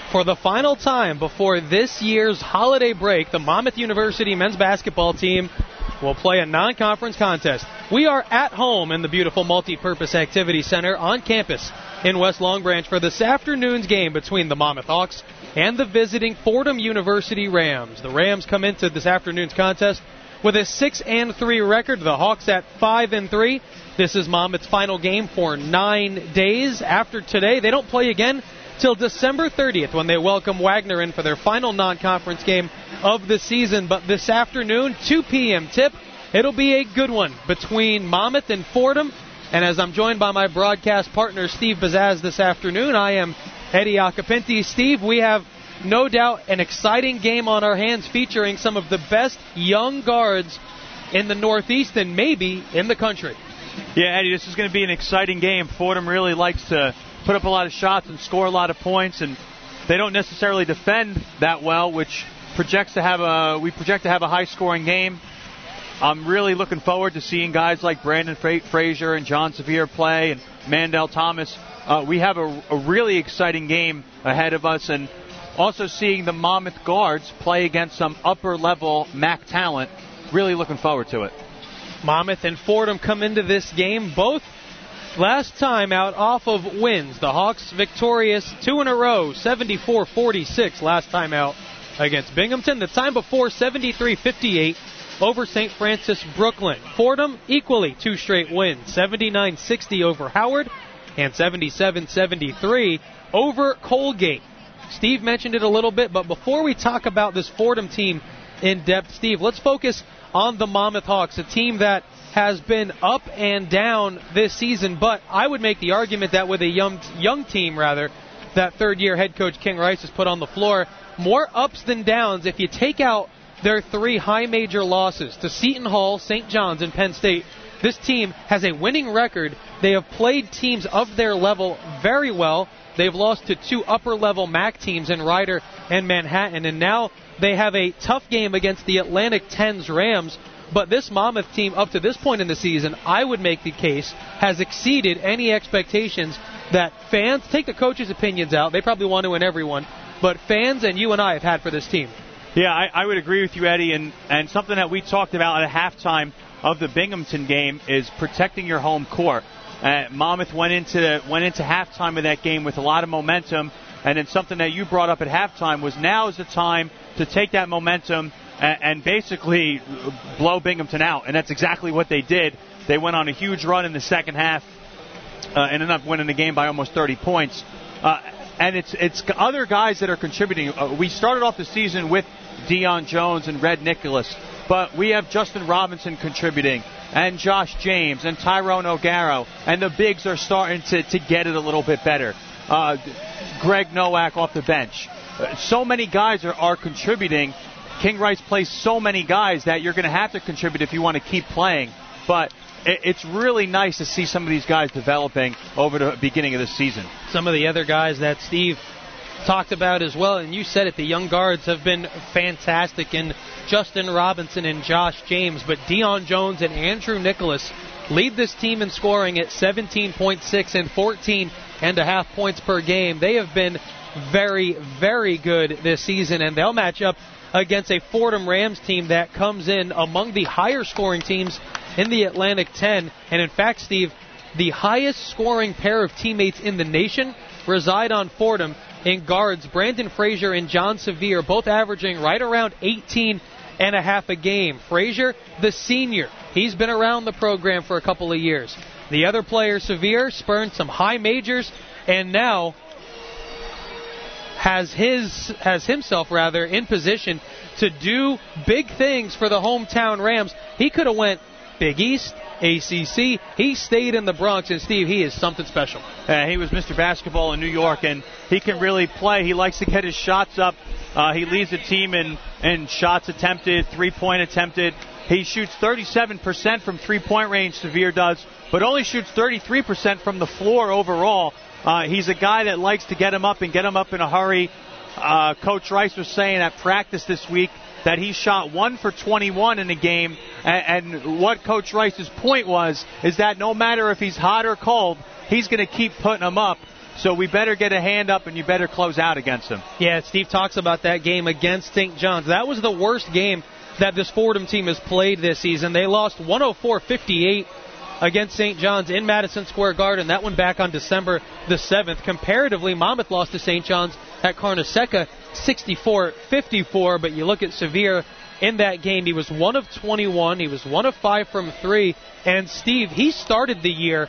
For the final time before this year's holiday break, the Monmouth University men's basketball team will play a non-conference contest. We are at home in the beautiful Multi-Purpose Activity Center on campus in West Long Branch for this afternoon's game between the Monmouth Hawks and the visiting Fordham University Rams. The Rams come into this afternoon's contest with a 6-3 record. The Hawks at 5-3. This is Monmouth's final game for 9 days. After today, they don't play again till December 30th when they welcome Wagner in for their final non-conference game of the season. But this afternoon, 2 p.m. tip, it'll be a good one between Monmouth and Fordham. And as I'm joined by my broadcast partner, Steve Bazaz, this afternoon, I am Eddie Acapinti. Steve, we have no doubt an exciting game on our hands featuring some of the best young guards in the Northeast and maybe in the country. Yeah, Eddie, this is going to be an exciting game. Fordham really likes to put up a lot of shots and score a lot of points, and they don't necessarily defend that well, which we project to have a high-scoring game. I'm really looking forward to seeing guys like Brandon Frazier and John Sevier play and Mandel Thomas. We have a really exciting game ahead of us, and also seeing the Monmouth guards play against some upper-level MAC talent. Really looking forward to it. Monmouth and Fordham come into this game both last time out off of wins. The Hawks victorious 2 in a row, 74-46 last time out against Binghamton. The time before, 73-58 over St. Francis Brooklyn. Fordham equally 2 straight wins, 79-60 over Howard and 77-73 over Colgate. Steve mentioned it a little bit, but before we talk about this Fordham team in depth, Steve, let's focus on the Monmouth Hawks, a team that has been up and down this season, but I would make the argument that with a young team, that third-year head coach King Rice has put on the floor, more ups than downs. If you take out their 3 high major losses to Seton Hall, St. John's, and Penn State, this team has a winning record. They have played teams of their level very well. They've lost to 2 upper-level MAC teams in Ryder and Manhattan, and now they have a tough game against the Atlantic 10's Rams. But this Monmouth team, up to this point in the season, I would make the case, has exceeded any expectations that fans, take the coaches' opinions out, they probably want to win everyone, but fans and you and I have had for this team. Yeah, I would agree with you, Eddie, and something that we talked about at halftime of the Binghamton game is protecting your home court. Monmouth went into halftime of that game with a lot of momentum, and then something that you brought up at halftime was now is the time to take that momentum and basically blow Binghamton out. And that's exactly what they did. They went on a huge run in the second half and ended up winning the game by almost 30 points. And it's other guys that are contributing. We started off the season with Deion Jones and Red Nicholas, but we have Justin Robinson contributing, and Josh James, and Tyrone O'Garo, and the bigs are starting to get it a little bit better. Greg Nowak off the bench. So many guys are contributing. King Rice plays so many guys that you're going to have to contribute if you want to keep playing. But it's really nice to see some of these guys developing over the beginning of the season. Some of the other guys that Steve talked about as well, and you said it, the young guards have been fantastic in Justin Robinson and Josh James, but Deion Jones and Andrew Nicholas lead this team in scoring at 17.6 and 14.5 points per game. They have been very, very good this season, and they'll match up against a Fordham Rams team that comes in among the higher scoring teams in the Atlantic 10. And in fact, Steve, the highest scoring pair of teammates in the nation reside on Fordham in guards Brandon Frazier and John Sevier, both averaging right around 18.5 a game. Frazier, the senior, he's been around the program for a couple of years. The other player, Sevier, spurned some high majors and now has himself in position to do big things for the hometown Rams. He could have went Big East, ACC. He stayed in the Bronx, and Steve, he is something special. He was Mr. Basketball in New York, and he can really play. He likes to get his shots up. He leads the team in shots attempted, three-point attempted. He shoots 37% from three-point range, Sevier does, but only shoots 33% from the floor overall. He's a guy that likes to get him up and get him up in a hurry. Coach Rice was saying at practice this week that he shot 1 for 21 in the game, and what Coach Rice's point was is that no matter if he's hot or cold, he's going to keep putting them up. So we better get a hand up, and you better close out against them. Yeah, Steve talks about that game against St. John's. That was the worst game that this Fordham team has played this season. They lost 104-58 against St. John's in Madison Square Garden. That one back on December the 7th. Comparatively, Monmouth lost to St. John's at Carnesecca 64-54, but you look at Sevier in that game. He was 1 of 21. He was 1 of 5 from 3. And Steve, he started the year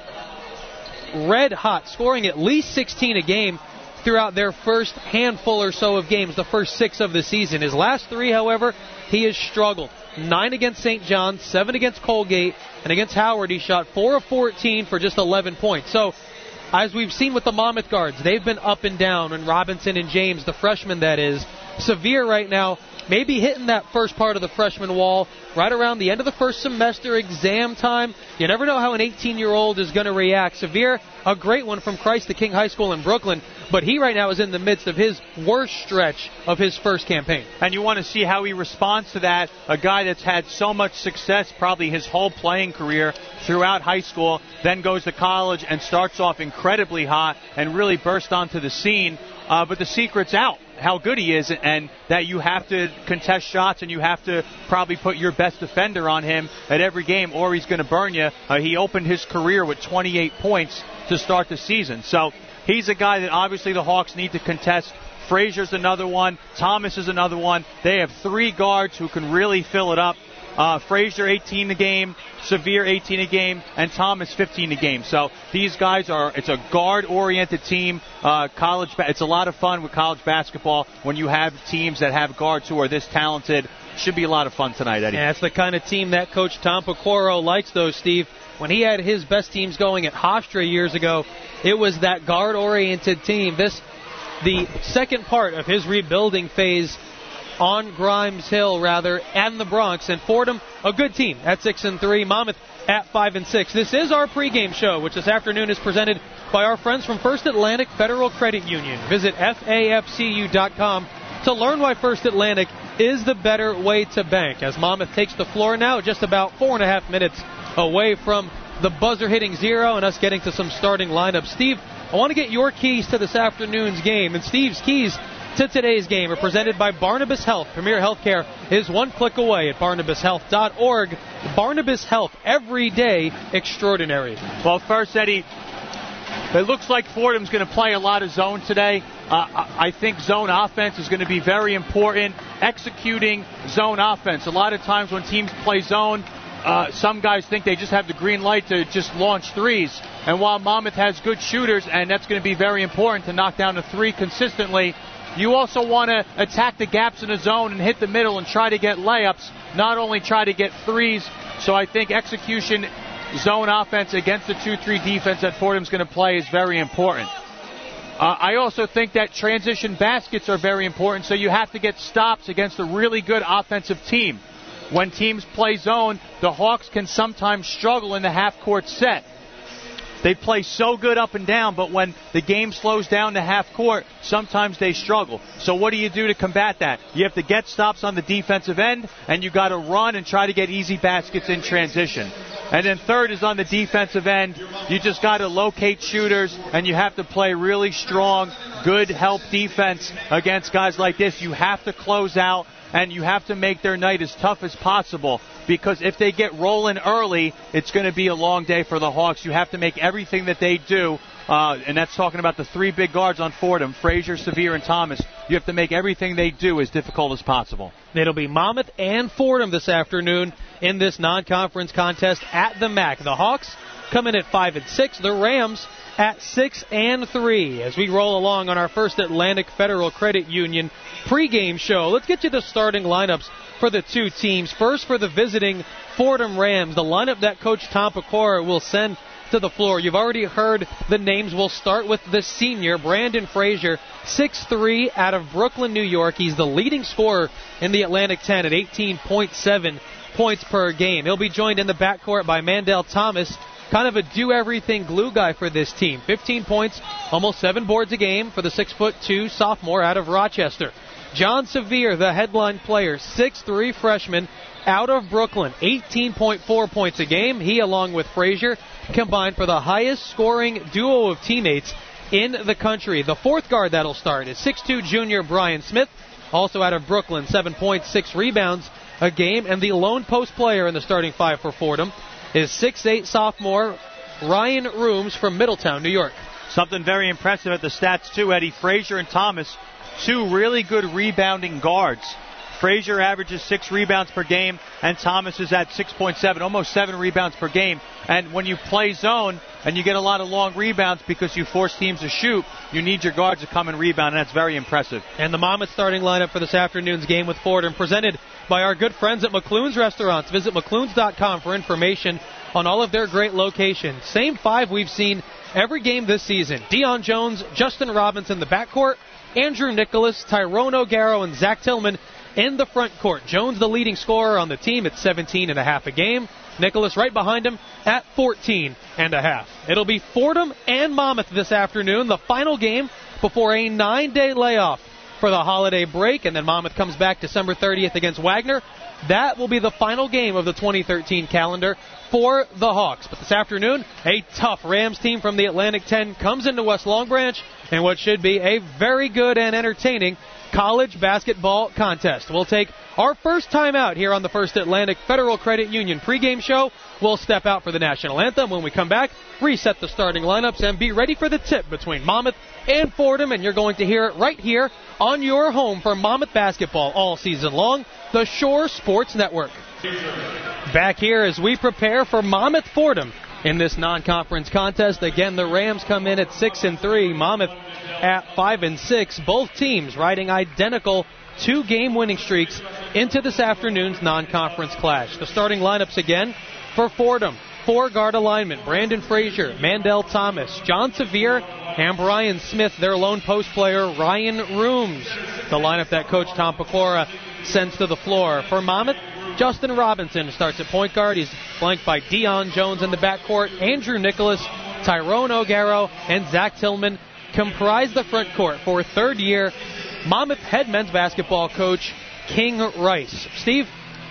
red hot, scoring at least 16 a game throughout their first handful or so of games, the first 6 of the season. His last 3, however, he has struggled. 9 against St. John's, 7 against Colgate, and against Howard he shot 4 of 14 for just 11 points. So, as we've seen with the Monmouth guards, they've been up and down, and Robinson and James, the freshmen that is. Sevier right now maybe hitting that first part of the freshman wall right around the end of the first semester, exam time. You never know how an 18-year-old is going to react. Sevier, a great one from Christ the King High School in Brooklyn, but he right now is in the midst of his worst stretch of his first campaign. And you want to see how he responds to that, a guy that's had so much success probably his whole playing career throughout high school, then goes to college and starts off incredibly hot and really burst onto the scene. But the secret's out, how good he is, and that you have to contest shots and you have to probably put your best defender on him at every game or he's going to burn you. He opened his career with 28 points to start the season. So he's a guy that obviously the Hawks need to contest. Frazier's another one. Thomas is another one. They have 3 guards who can really fill it up. Frazier 18 a game, Sevier 18 a game, and Thomas 15 a game. So these guys it's a guard-oriented team. It's a lot of fun with college basketball when you have teams that have guards who are this talented. Should be a lot of fun tonight, Eddie. Yeah, that's the kind of team that Coach Tom Pecoro likes, though, Steve. When he had his best teams going at Hofstra years ago, it was that guard-oriented team. The second part of his rebuilding phase on Grimes Hill, and the Bronx. And Fordham, a good team at 6-3. Monmouth at 5-6. This is our pregame show, which this afternoon is presented by our friends from First Atlantic Federal Credit Union. Visit FAFCU.com to learn why First Atlantic is the better way to bank. As Monmouth takes the floor now, just about 4.5 minutes away from the buzzer hitting 0 and us getting to some starting lineups. Steve, I want to get your keys to this afternoon's game. And Steve's keys to today's game are presented by Barnabas Health. Premier Healthcare is one click away at barnabashealth.org. Barnabas Health, every day extraordinary. Well, first, Eddie, it looks like Fordham's going to play a lot of zone today. I think zone offense is going to be very important. Executing zone offense. A lot of times when teams play zone, some guys think they just have the green light to just launch threes. And while Monmouth has good shooters, and that's going to be very important to knock down a 3 consistently, you also want to attack the gaps in the zone and hit the middle and try to get layups, not only try to get threes. So I think execution zone offense against the 2-3 defense that Fordham's going to play is very important. I also think that transition baskets are very important, so you have to get stops against a really good offensive team. When teams play zone, the Hawks can sometimes struggle in the half-court set. They play so good up and down, but when the game slows down to half court, sometimes they struggle. So what do you do to combat that? You have to get stops on the defensive end, and you got to run and try to get easy baskets in transition. And then third is on the defensive end. You just got to locate shooters, and you have to play really strong, good help defense against guys like this. You have to close out, and you have to make their night as tough as possible. Because if they get rolling early, it's going to be a long day for the Hawks. You have to make everything that they do, and that's talking about the 3 big guards on Fordham, Frazier, Sevier, and Thomas. You have to make everything they do as difficult as possible. It'll be Monmouth and Fordham this afternoon in this non-conference contest at the MAC. The Hawks come in at 5-6. The Rams at 6-3. As we roll along on our First Atlantic Federal Credit Union pregame show, let's get you the starting lineups for the 2 teams. First, for the visiting Fordham Rams, the lineup that Coach Tom Pecoro will send to the floor. You've already heard the names. We'll start with the senior, Brandon Frazier, 6'3", out of Brooklyn, New York. He's the leading scorer in the Atlantic 10 at 18.7 points per game. He'll be joined in the backcourt by Mandel Thomas, kind of a do-everything glue guy for this team. 15 points, almost 7 boards a game for the 6'2" sophomore out of Rochester. John Sevier, the headline player, 6'3" freshman out of Brooklyn, 18.4 points a game. He, along with Frazier, combined for the highest scoring duo of teammates in the country. The fourth guard that'll start is 6'2 junior Brian Smith, also out of Brooklyn, 7 points, 6 rebounds a game. And the lone post player in the starting five for Fordham is 6'8 sophomore Ryan Rooms from Middletown, New York. Something very impressive at the stats, too, Eddie. Frazier and Thomas, two really good rebounding guards. Frazier averages 6 rebounds per game, and Thomas is at 6.7, almost 7 rebounds per game. And when you play zone and you get a lot of long rebounds because you force teams to shoot, you need your guards to come and rebound, and that's very impressive. And the Monmouth starting lineup for this afternoon's game with Fordham, presented by our good friends at McClune's Restaurants. Visit McClune's.com for information on all of their great locations. Same five we've seen every game this season. Deion Jones, Justin Robinson in the backcourt, Andrew Nicholas, Tyrone O'Garo, and Zach Tillman in the front court. Jones, the leading scorer on the team, at 17.5 a game. Nicholas right behind him at 14.5. It'll be Fordham and Monmouth this afternoon, the final game before a 9-day layoff for the holiday break, and then Monmouth comes back December 30th against Wagner. That will be the final game of the 2013 calendar for the Hawks. But this afternoon, a tough Rams team from the Atlantic 10 comes into West Long Branch in what should be a very good and entertaining college basketball contest. We'll take our first time out here on the First Atlantic Federal Credit Union pregame show. We'll step out for the national anthem. When we come back, reset the starting lineups and be ready for the tip between Monmouth and Fordham. And you're going to hear it right here on your home for Monmouth basketball all season long, the Shore Sports Network. Back here as we prepare for Monmouth Fordham in this non-conference contest. Again, the Rams come in at 6-3, Monmouth at 5-6. Both teams riding identical 2-game winning streaks into this afternoon's non-conference clash. The starting lineups again for Fordham. 4-guard alignment: Brandon Frazier, Mandel Thomas, John Sevier, and Brian Smith, their lone post player, Ryan Rooms. The lineup that Coach Tom Pecora sends to the floor. For Monmouth, Justin Robinson starts at point guard. He's flanked by Deion Jones in the backcourt. Andrew Nicholas, Tyrone O'Garo, and Zach Tillman comprise the front court for third-year Monmouth head men's basketball coach King Rice. Steve,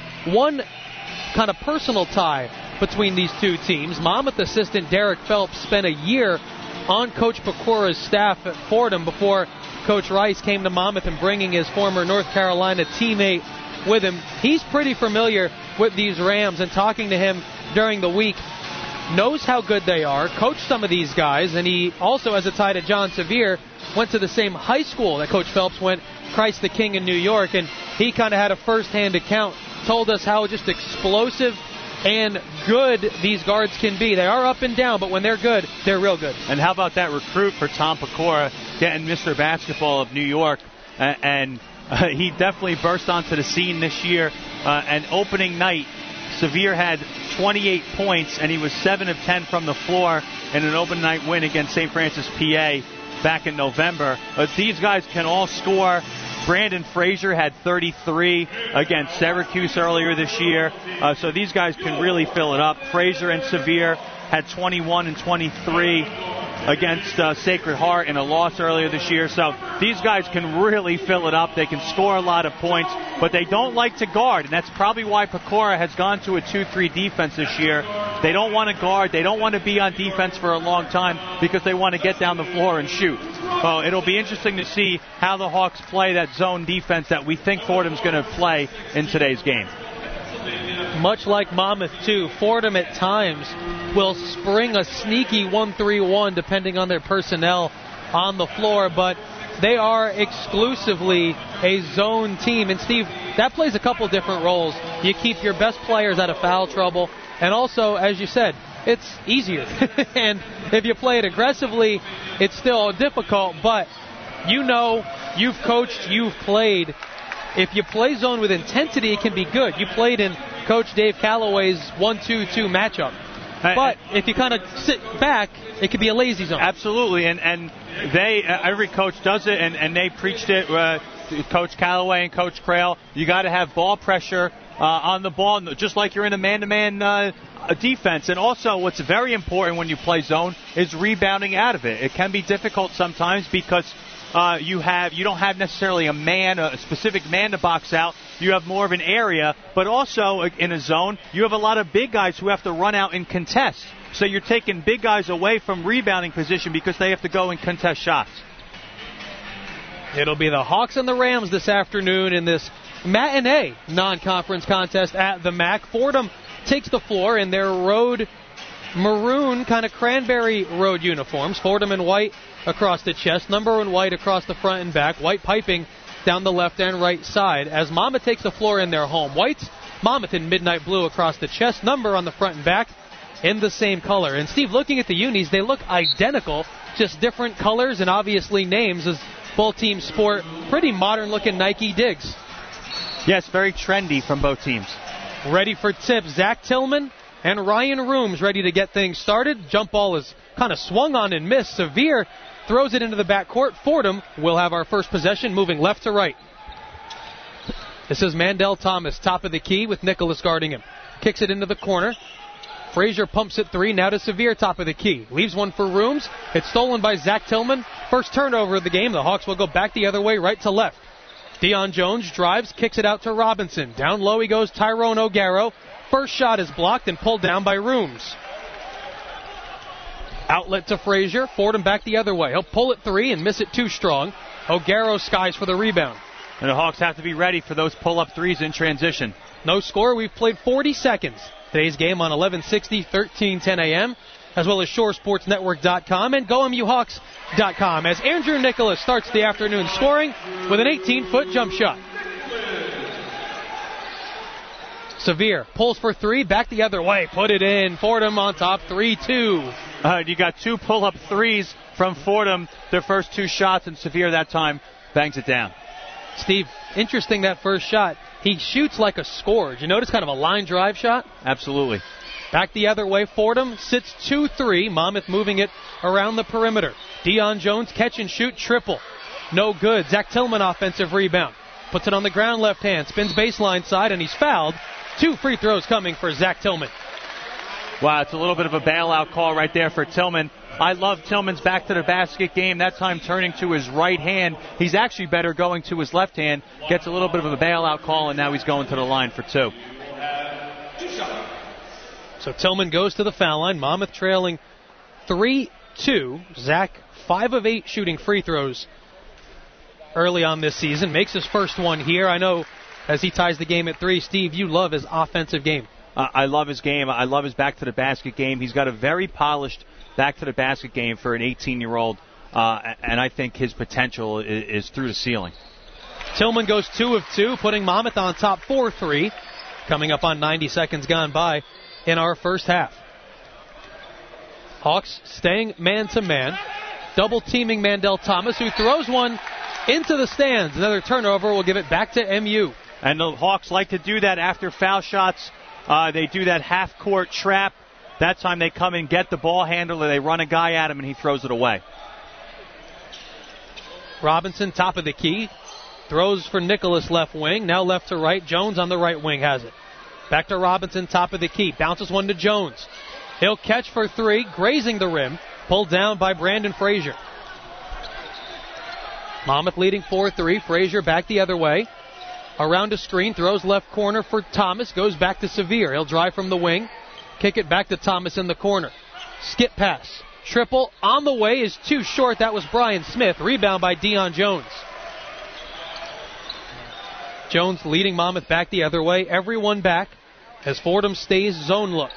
one kind of personal tie between these two teams. Monmouth assistant Derek Phelps spent a year on Coach Pecora's staff at Fordham before Coach Rice came to Monmouth and bringing his former North Carolina teammate with him. He's pretty familiar with these Rams, and talking to him during the week, knows how good they are, coached some of these guys, and he also has a tie to John Sevier, went to the same high school that Coach Phelps went, Christ the King in New York, and he kind of had a first-hand account, told us how just explosive and good these guards can be. They are up and down, but when they're good, they're real good. And how about that recruit for Tom Pecora, getting Mr. Basketball of New York, and he definitely burst onto the scene this year. And opening night, Sevier had 28 points, and he was 7 of 10 from the floor in an open night win against St. Francis, PA, back in November. These guys can all score. Brandon Frazier had 33 against Syracuse earlier this year. So these guys can really fill it up. Frazier and Sevier had 21 and 23 against Sacred Heart in a loss earlier this year. So these guys can really fill it up. They can score a lot of points, but they don't like to guard, and that's probably why Pecora has gone to a 2-3 defense this year. They don't want to guard. They don't want to be on defense for a long time because they want to get down the floor and shoot. Well, it'll be interesting to see how the Hawks play that zone defense that we think Fordham's going to play in today's game. Much like Monmouth, too, Fordham at times will spring a sneaky 1-3-1 depending on their personnel on the floor, but they are exclusively a zone team. And, Steve, that plays a couple different roles. You keep your best players out of foul trouble, and also, as you said, it's easier. And if you play it aggressively, it's still difficult, but you know, you've coached, you've played. If you play zone with intensity, it can be good. You played in Coach Dave Calloway's 1-2-2 matchup. But if you kind of sit back, it could be a lazy zone. Absolutely, and they every coach does it, and they preached it. Coach Calloway and Coach Crail, you got to have ball pressure on the ball, just like you're in a man-to-man defense. And also, what's very important when you play zone is rebounding out of it. It can be difficult sometimes because you don't have necessarily a specific man to box out. You have more of an area, but also in a zone, you have a lot of big guys who have to run out and contest. So you're taking big guys away from rebounding position because they have to go and contest shots. It'll be the Hawks and the Rams this afternoon in this matinee non-conference contest at the MAC. Fordham takes the floor in their road maroon, kind of cranberry road uniforms. Fordham in white across the chest, number in white across the front and back, white piping down the left and right side. As Monmouth takes the floor in their home whites, Monmouth in midnight blue across the chest, number on the front and back in the same color. And Steve, looking at the unis, they look identical, just different colors and obviously names, as both teams sport pretty modern-looking Nike Digs. Yes, very trendy from both teams. Ready for tip, Zach Tillman and Ryan Rooms ready to get things started. Jump ball is kind of swung on and missed. Sevier throws it into the backcourt. Fordham will have our first possession, moving left to right. This is Mandel Thomas, top of the key with Nicholas guarding him. Kicks it into the corner. Frazier pumps it three, now to Sevier, top of the key. Leaves one for Rooms. It's stolen by Zach Tillman. First turnover of the game. The Hawks will go back the other way, right to left. Deion Jones drives, kicks it out to Robinson. Down low he goes, Tyrone O'Garo. First shot is blocked and pulled down by Rooms. Outlet to Frazier. Fordham back the other way. He'll pull it three and miss it too strong. O'Garo skies for the rebound. And the Hawks have to be ready for those pull-up threes in transition. No score. We've played 40 seconds. Today's game on 1160, 1310 a.m., as well as ShoreSportsNetwork.com and GoMUHawks.com, as Andrew Nicholas starts the afternoon scoring with an 18-foot jump shot. Sevier pulls for three, back the other way, put it in. Fordham on top, 3-2. You got two pull-up threes from Fordham, their first two shots, and Sevier that time bangs it down. Steve, interesting that first shot. He shoots like a scorer. Did you notice kind of a line drive shot? Absolutely. Back the other way, Fordham sits 2-3. Monmouth moving it around the perimeter. Deion Jones catch and shoot triple. No good. Zach Tillman offensive rebound. Puts it on the ground left hand. Spins baseline side and he's fouled. 2 free throws coming for Zach Tillman. Wow, it's a little bit of a bailout call right there for Tillman. I love Tillman's back to the basket game, that time turning to his right hand. He's actually better going to his left hand. Gets a little bit of a bailout call, and now he's going to the line for two. So Tillman goes to the foul line. Monmouth trailing 3-2. Zach, 5 of 8 shooting free throws early on this season. Makes his first one here. I know as he ties the game at 3, Steve, you love his offensive game. I love his game. I love his back-to-the-basket game. He's got a very polished back-to-the-basket game for an 18-year-old, and I think his potential is through the ceiling. Tillman goes 2 of 2, putting Monmouth on top 4-3, coming up on 90 seconds gone by in our first half. Hawks staying man-to-man, double-teaming Mandel Thomas, who throws one into the stands. Another turnover will give it back to MU. And the Hawks like to do that after foul shots. They do that half-court trap. That time they come and get the ball handler. They run a guy at him, and he throws it away. Robinson, top of the key. Throws for Nicholas left wing. Now left to right. Jones on the right wing has it. Back to Robinson, top of the key. Bounces one to Jones. He'll catch for 3, grazing the rim. Pulled down by Brandon Frazier. Monmouth leading 4-3. Frazier back the other way. Around a screen, throws left corner for Thomas. Goes back to Sevier. He'll drive from the wing. Kick it back to Thomas in the corner. Skip pass. Triple on the way is too short. That was Brian Smith. Rebound by Deion Jones. Jones leading Monmouth back the other way. Everyone back as Fordham stays zone look.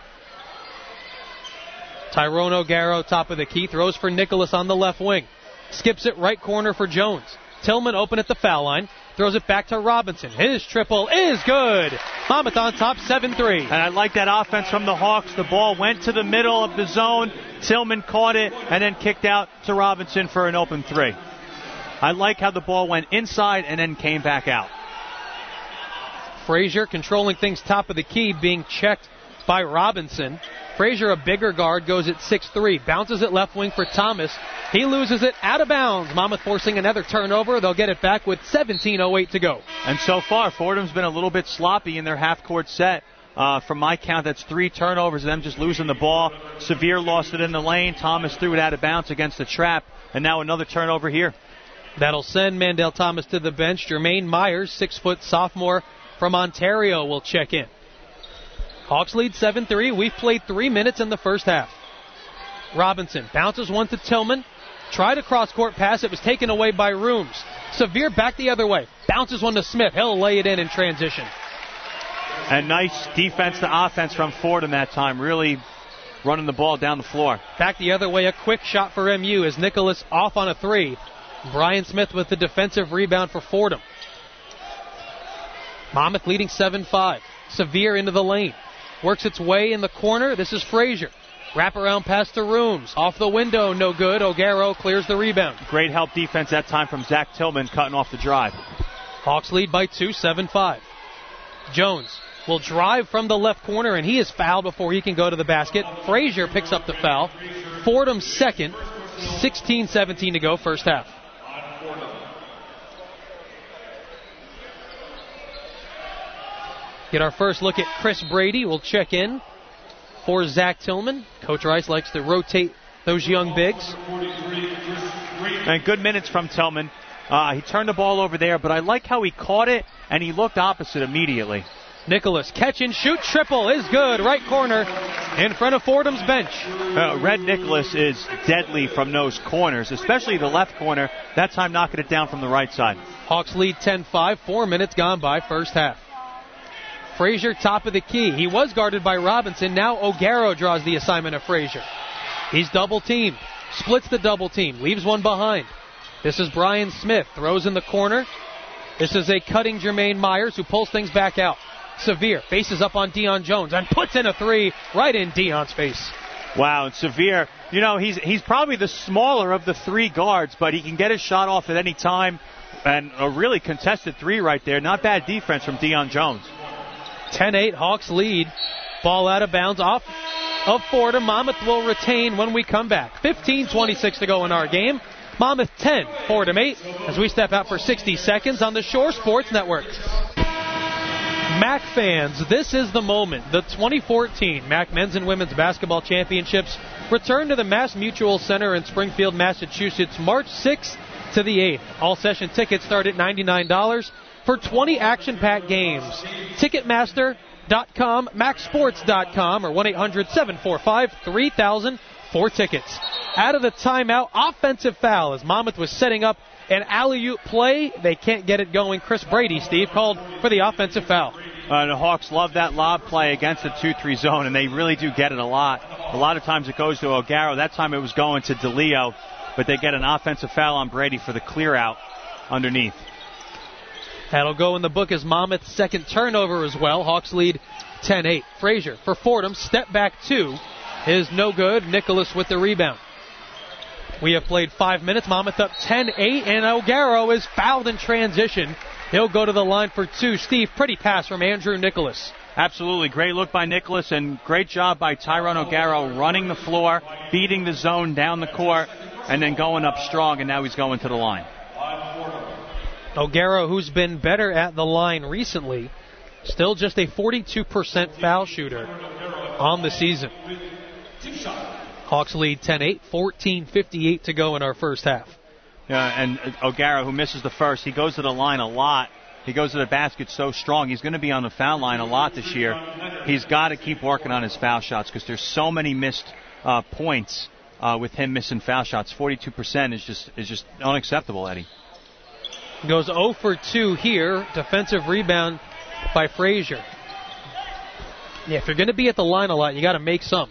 Tyrone O'Garo, top of the key. Throws for Nicholas on the left wing. Skips it right corner for Jones. Tillman open at the foul line. Throws it back to Robinson. His triple is good. Monmouth on top, 7-3. And I like that offense from the Hawks. The ball went to the middle of the zone. Tillman caught it and then kicked out to Robinson for an open 3. I like how the ball went inside and then came back out. Frazier controlling things top of the key, being checked by Robinson. Frazier, a bigger guard, goes at 6'3". Bounces it left wing for Thomas. He loses it out of bounds. Monmouth forcing another turnover. They'll get it back with 17:08 to go. And so far, Fordham's been a little bit sloppy in their half-court set. From my count, that's 3 turnovers and them just losing the ball. Sevier lost it in the lane. Thomas threw it out of bounds against the trap. And now another turnover here. That'll send Mandel Thomas to the bench. Jermaine Myers, 6-foot sophomore from Ontario, will check in. Hawks lead 7-3. We've played 3 minutes in the first half. Robinson bounces one to Tillman. Tried a cross-court pass. It was taken away by Rooms. Sevier back the other way. Bounces one to Smith. He'll lay it in transition. And nice defense to offense from Fordham that time. Really running the ball down the floor. Back the other way. A quick shot for MU as Nicholas off on a three. Brian Smith with the defensive rebound for Fordham. Monmouth leading 7-5. Sevier into the lane. Works its way in the corner. This is Frazier. Wraparound pass to Rooms. Off the window, no good. O'Garo clears the rebound. Great help defense that time from Zach Tillman cutting off the drive. Hawks lead by 2, 7-5. Jones will drive from the left corner, and he is fouled before he can go to the basket. Frazier picks up the foul. Fordham's second. 16-17 to go, first half. Get our first look at Chris Brady. We'll check in for Zach Tillman. Coach Rice likes to rotate those young bigs. And good minutes from Tillman. He turned the ball over there, but I like how he caught it, and he looked opposite immediately. Nicholas, catch and shoot, triple is good. Right corner in front of Fordham's bench. Red Nicholas is deadly from those corners, especially the left corner. That time knocking it down from the right side. Hawks lead 10-5, 4 minutes gone by, first half. Frazier top of the key. He was guarded by Robinson. Now O'Garo draws the assignment of Frazier. He's double teamed. Splits the double team. Leaves one behind. This is Brian Smith. Throws in the corner. This is a cutting Jermaine Myers who pulls things back out. Sevier faces up on Deion Jones and puts in a three right in Deion's face. Wow, and Sevier, you know, he's probably the smaller of the three guards, but he can get his shot off at any time. And a really contested three right there. Not bad defense from Deion Jones. 10-8, Hawks lead. Ball out of bounds off of Fordham. Monmouth will retain when we come back. 15:26 to go in our game. Monmouth 10, Fordham 8, as we step out for 60 seconds on the Shore Sports Network. MAC fans, this is the moment. The 2014 MAC Men's and Women's Basketball Championships return to the Mass Mutual Center in Springfield, Massachusetts, March 6th to the 8th. All session tickets start at $99 for 20 action-packed games. Ticketmaster.com, MacSports.com, or 1-800-745-3000 for tickets. Out of the timeout, offensive foul as Monmouth was setting up an alley-oop play. They can't get it going. Chris Brady, Steve, called for the offensive foul. The Hawks love that lob play against the 2-3 zone, and they really do get it a lot. A lot of times it goes to O'Garo. That time it was going to DeLeo, but they get an offensive foul on Brady for the clear out underneath. That'll go in the book as Monmouth's second turnover as well. Hawks lead 10-8. Frazier for Fordham. Step back two is no good. Nicholas with the rebound. We have played 5 minutes. Monmouth up 10-8, and O'Garo is fouled in transition. He'll go to the line for two. Steve, pretty pass from Andrew Nicholas. Absolutely. Great look by Nicholas, and great job by Tyrone O'Garo running the floor, beating the zone down the court, and then going up strong, and now he's going to the line. O'Garo, who's been better at the line recently, still just a 42% foul shooter on the season. Hawks lead 10-8, 14:58 to go in our first half. Yeah, and O'Garo, who misses the first, he goes to the line a lot. He goes to the basket so strong. He's going to be on the foul line a lot this year. He's got to keep working on his foul shots because there's so many missed points with him missing foul shots. 42% is just unacceptable, Eddie. Goes 0 for 2 here. Defensive rebound by Frazier. Yeah, if you're going to be at the line a lot, you got to make some.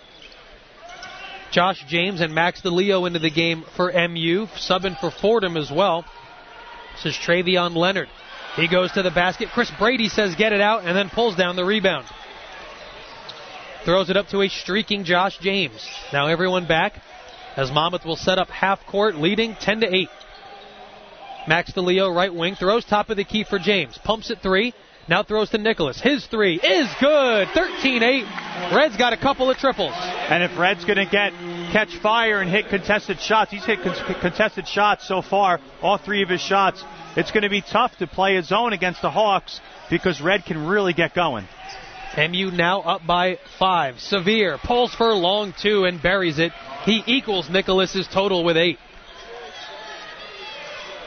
Josh James and Max DeLeo into the game for MU. Subbing for Fordham as well. This is Travion Leonard. He goes to the basket. Chris Brady says get it out and then pulls down the rebound. Throws it up to a streaking Josh James. Now everyone back as Monmouth will set up half court, leading 10-8. Max DeLeo, right wing, throws top of the key for James. Pumps it three. Now throws to Nicholas. His three is good. 13-8. Red's got a couple of triples. And if Red's going to catch fire and hit contested shots, he's hit contested shots so far, all three of his shots. It's going to be tough to play a zone against the Hawks because Red can really get going. MU now up by 5. Sevier pulls for long two and buries it. He equals Nicholas's total with 8.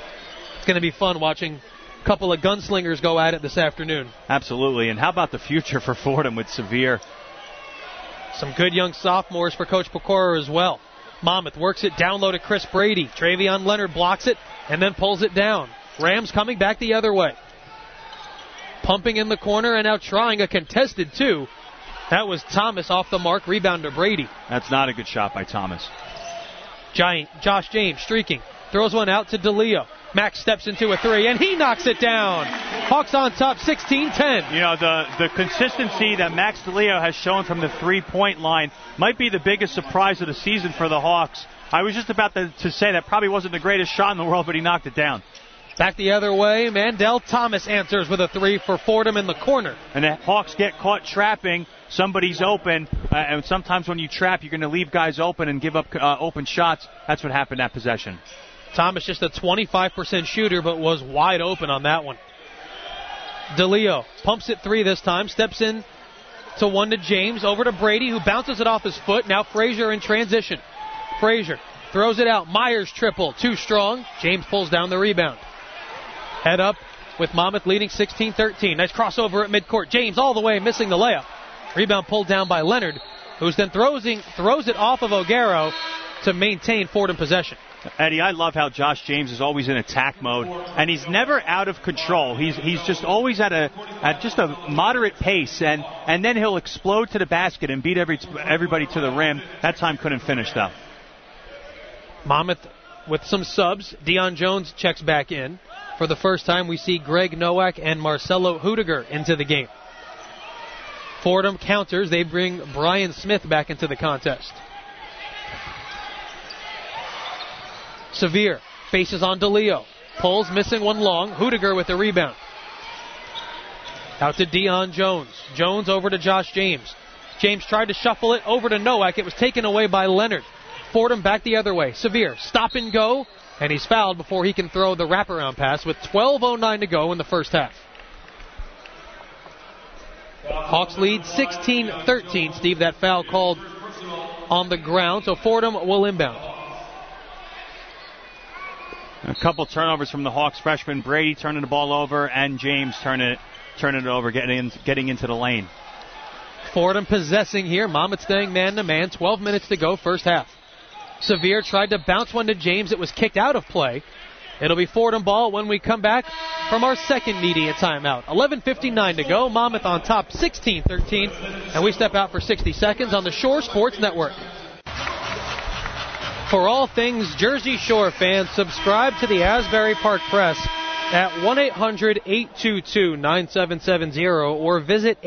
going to be fun watching a couple of gunslingers go at it this afternoon. Absolutely. And how about the future for Fordham with Sevier? Some good young sophomores for Coach Pecora as well. Monmouth works it down low to Chris Brady. Travion Leonard blocks it and then pulls it down. Rams coming back the other way. Pumping in the corner and now trying a contested two. That was Thomas off the mark. Rebound to Brady. That's not a good shot by Thomas. Josh James streaking. Throws one out to DeLeo. Max steps into a three, and he knocks it down. Hawks on top, 16-10. You know, the consistency that Max DeLeo has shown from the three-point line might be the biggest surprise of the season for the Hawks. I was just about to say that probably wasn't the greatest shot in the world, but he knocked it down. Back the other way, Mandel Thomas answers with a three for Fordham in the corner. And the Hawks get caught trapping. Somebody's open, and sometimes when you trap, you're going to leave guys open and give up open shots. That's what happened that possession. Thomas just a 25% shooter, but was wide open on that one. DeLeo pumps it three this time, steps in to one to James, over to Brady, who bounces it off his foot. Now Frazier in transition. Frazier throws it out. Myers triple, too strong. James pulls down the rebound. Head up with Monmouth leading 16-13. Nice crossover at midcourt. James all the way, missing the layup. Rebound pulled down by Leonard, who's then throws it off of O'Garo to maintain Fordham possession. Eddie, I love how Josh James is always in attack mode, and he's never out of control. He's just always at just a moderate pace, and then he'll explode to the basket and beat everybody to the rim. That time couldn't finish, though. Monmouth with some subs. Deion Jones checks back in. For the first time, we see Greg Nowak and Marcelo Hudiger into the game. Fordham counters. They bring Brian Smith back into the contest. Sevier faces on DeLeo. Pulls, missing one long. Hudiger with the rebound. Out to Deion Jones. Jones over to Josh James. James tried to shuffle it over to Nowak. It was taken away by Leonard. Fordham back the other way. Sevier, stop and go. And he's fouled before he can throw the wraparound pass with 12:09 to go in the first half. Hawks lead 16-13. Steve, that foul called on the ground, so Fordham will inbound. A couple turnovers from the Hawks freshman. Brady turning the ball over, and James turning it over, getting into the lane. Fordham possessing here. Monmouth staying man-to-man. 12 minutes to go, first half. Sevier tried to bounce one to James. It was kicked out of play. It'll be Fordham ball when we come back from our second media timeout. 11:59 to go. Monmouth on top, 16-13. And we step out for 60 seconds on the Shore Sports Network. For all things Jersey Shore fans, subscribe to the Asbury Park Press at 1-800-822-9770 or visit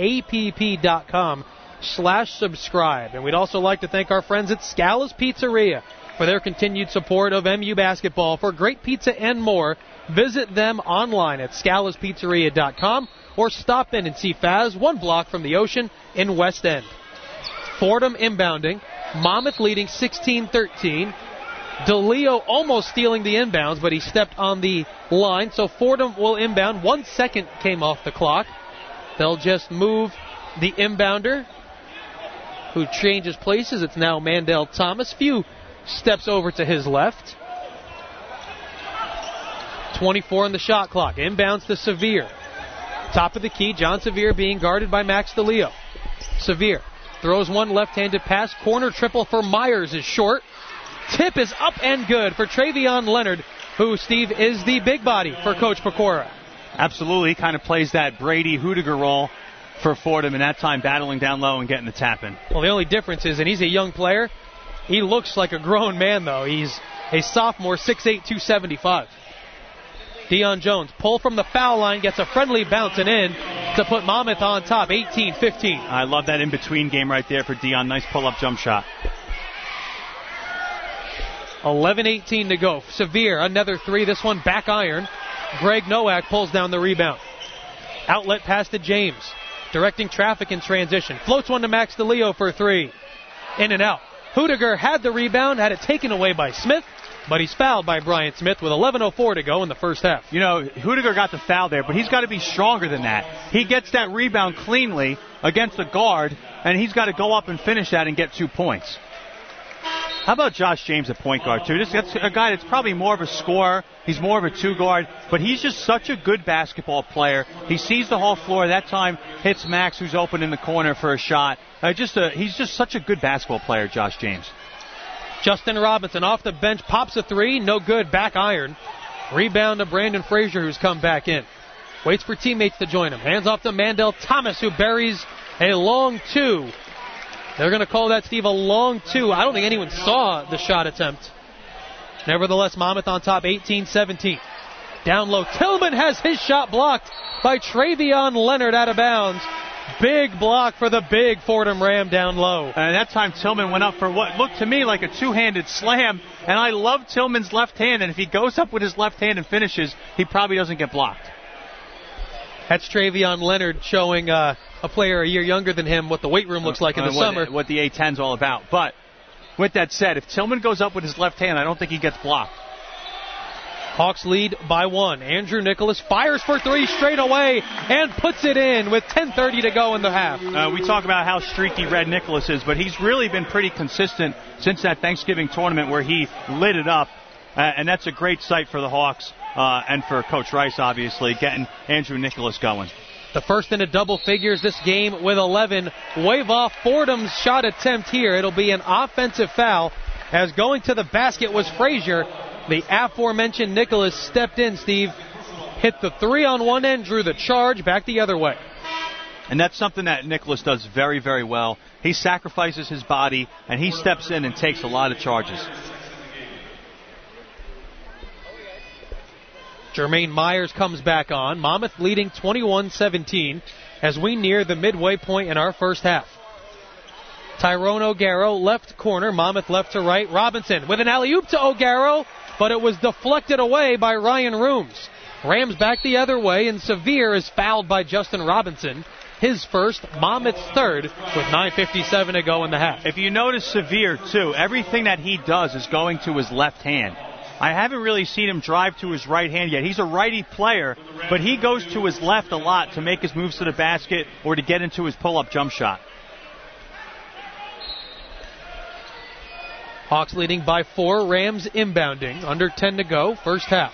app.com/subscribe. And we'd also like to thank our friends at Scala's Pizzeria for their continued support of MU basketball. For great pizza and more, visit them online at scalaspizzeria.com or stop in and see Faz, one block from the ocean in West End. Fordham inbounding. Monmouth leading 16-13. DeLeo almost stealing the inbounds, but he stepped on the line, so Fordham will inbound. 1 second came off the clock. They'll just move the inbounder, who changes places. It's now Mandel Thomas. Few steps over to his left. 24 on the shot clock. Inbounds to Sevier. Top of the key, John Sevier being guarded by Max DeLeo. Sevier throws one left-handed pass. Corner triple for Myers is short. Tip is up and good for Travion Leonard, who, Steve, is the big body for Coach Pecora. Absolutely. He kind of plays that Brady Hudiger role for Fordham, and that time battling down low and getting the tap in. Well, the only difference is, and he's a young player, he looks like a grown man, though. He's a sophomore, 6'8", 275. Deion Jones, pull from the foul line, gets a friendly bounce and in to put Monmouth on top, 18-15. I love that in-between game right there for Deion. Nice pull-up jump shot. 11:18 to go. Sevier, another three, this one back iron. Greg Nowak pulls down the rebound. Outlet pass to James, directing traffic in transition. Floats one to Max DeLeo for three. In and out. Hudiger had the rebound, had it taken away by Smith, but he's fouled by Brian Smith with 11:04 to go in the first half. You know, Hudiger got the foul there, but he's got to be stronger than that. He gets that rebound cleanly against the guard, and he's got to go up and finish that and get 2 points. How about Josh James at point guard, too? That's a guy that's probably more of a scorer. He's more of a two-guard, but he's just such a good basketball player. He sees the whole floor. That time hits Max, who's open in the corner for a shot. He's just such a good basketball player, Josh James. Justin Robinson off the bench, pops a three, no good, back iron. Rebound to Brandon Frazier, who's come back in. Waits for teammates to join him. Hands off to Mandel Thomas, who buries a long two. They're going to call that, Steve, a long two. I don't think anyone saw the shot attempt. Nevertheless, Monmouth on top, 18-17. Down low, Tillman has his shot blocked by Travion Leonard out of bounds. Big block for the big Fordham Ram down low. And that time Tillman went up for what looked to me like a two-handed slam. And I love Tillman's left hand. And if he goes up with his left hand and finishes, he probably doesn't get blocked. That's Travion Leonard showing a player a year younger than him what the weight room looks like in the summer. What the A-10's all about. But with that said, if Tillman goes up with his left hand, I don't think he gets blocked. Hawks lead by one. Andrew Nicholas fires for three straight away and puts it in with 10:30 to go in the half. We talk about how streaky Red Nicholas is, but he's really been pretty consistent since that Thanksgiving tournament where he lit it up. And that's a great sight for the Hawks and for Coach Rice, obviously, getting Andrew Nicholas going. The first into double figures this game with 11. Wave off Fordham's shot attempt here. It'll be an offensive foul as going to the basket was Frazier. The aforementioned Nicholas stepped in, Steve, hit the three on one end, drew the charge back the other way. And that's something that Nicholas does very, very well. He sacrifices his body, and he steps in and takes a lot of charges. Jermaine Myers comes back on. Monmouth leading 21-17 as we near the midway point in our first half. Tyrone O'Garo, left corner. Monmouth left to right. Robinson with an alley-oop to O'Garo, but it was deflected away by Ryan Rooms. Rams back the other way, and Sevier is fouled by Justin Robinson. His first, Monmouth's third, with 9:57 to go in the half. If you notice Sevier, too, everything that he does is going to his left hand. I haven't really seen him drive to his right hand yet. He's a righty player, but he goes to his left a lot to make his moves to the basket or to get into his pull-up jump shot. Hawks leading by 4. Rams inbounding. Under 10 to go. First half.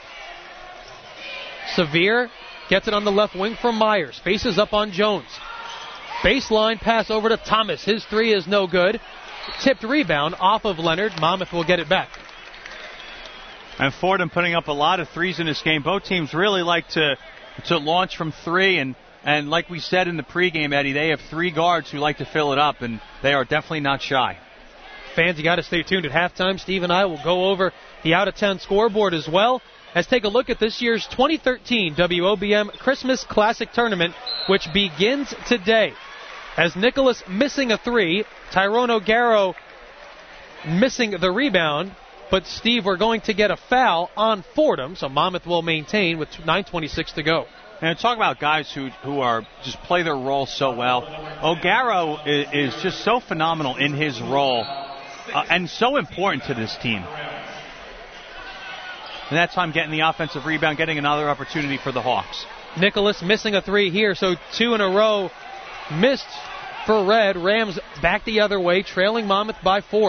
Sevier gets it on the left wing from Myers. Faces up on Jones. Baseline pass over to Thomas. His three is no good. Tipped rebound off of Leonard. Monmouth will get it back. And Fordham putting up a lot of threes in this game. Both teams really like to launch from three. And like we said in the pregame, Eddie, they have 3 guards who like to fill it up, and they are definitely not shy. Fans, you got to stay tuned at halftime. Steve and I will go over the out-of-town scoreboard as well. Let's take a look at this year's 2013 WOBM Christmas Classic Tournament, which begins today. As Nicholas missing a 3, Tyrone O'Garo missing the rebound. But, Steve, we're going to get a foul on Fordham, so Monmouth will maintain with 9:26 to go. And talk about guys who are just play their role so well. O'Garo is just so phenomenal in his role and so important to this team. And that time getting the offensive rebound, getting another opportunity for the Hawks. Nicholas missing a 3 here, so 2 in a row missed for Red. Rams back the other way, trailing Monmouth by 4.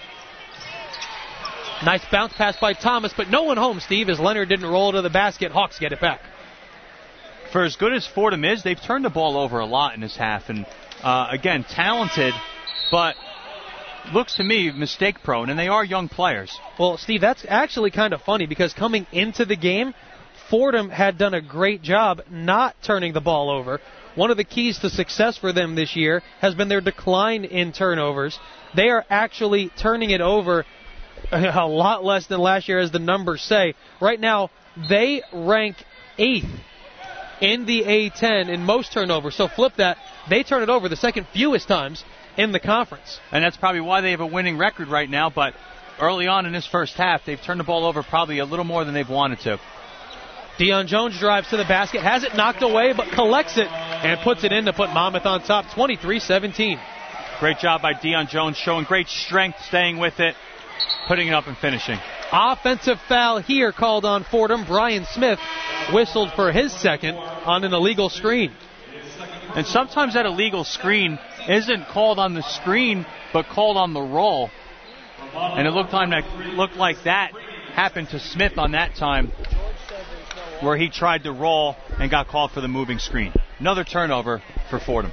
Nice bounce pass by Thomas, but no one home, Steve, as Leonard didn't roll to the basket. Hawks get it back. For as good as Fordham is, they've turned the ball over a lot in this half. And, again, talented, but looks to me mistake-prone, and they are young players. Well, Steve, that's actually kind of funny because coming into the game, Fordham had done a great job not turning the ball over. One of the keys to success for them this year has been their decline in turnovers. They are actually turning it over a lot less than last year, as the numbers say. Right now, they rank 8th in the A-10 in most turnovers. So flip that. They turn it over the second fewest times in the conference. And that's probably why they have a winning record right now. But early on in this first half, they've turned the ball over probably a little more than they've wanted to. Deion Jones drives to the basket, has it knocked away, but collects it and puts it in to put Monmouth on top, 23-17. Great job by Deion Jones, showing great strength, staying with it, putting it up and finishing. Offensive foul here called on Fordham. Brian Smith whistled for his second on an illegal screen. And sometimes that illegal screen isn't called on the screen, but called on the roll. And it looked like that happened to Smith on that time, where he tried to roll and got called for the moving screen. Another turnover for Fordham.